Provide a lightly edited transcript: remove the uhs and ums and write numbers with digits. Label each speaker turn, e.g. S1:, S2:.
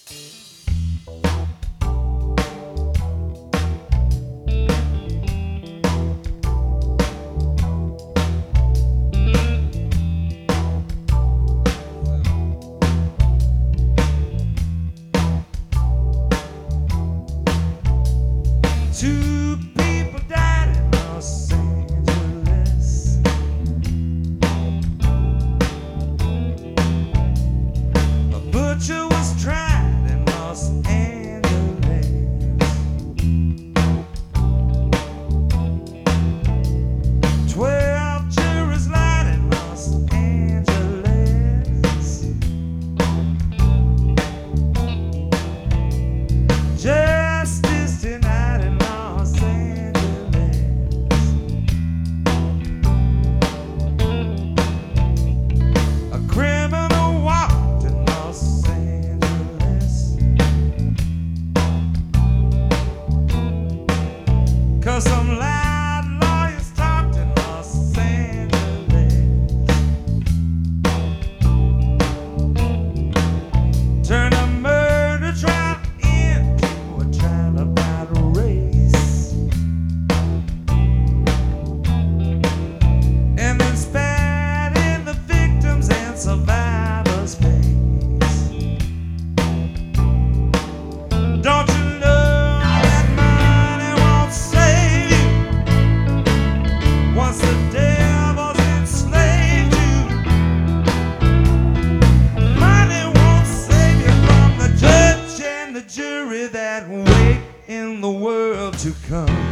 S1: Two people died in Los Angeles. A butcher was tried in Los Angeles. 12 juries lied in Los Angeles. Justice denied in Los Angeles. A criminal walked in Los Angeles. 'Cause some loud lawyers talked in Los Angeles. Turn a murder trial into a trial about race, and then spat in the victims and survivors' face. Don't you know that money won't save you once the devil's enslaved you? Money won't save you from the judge and the jury that wait in the world to come.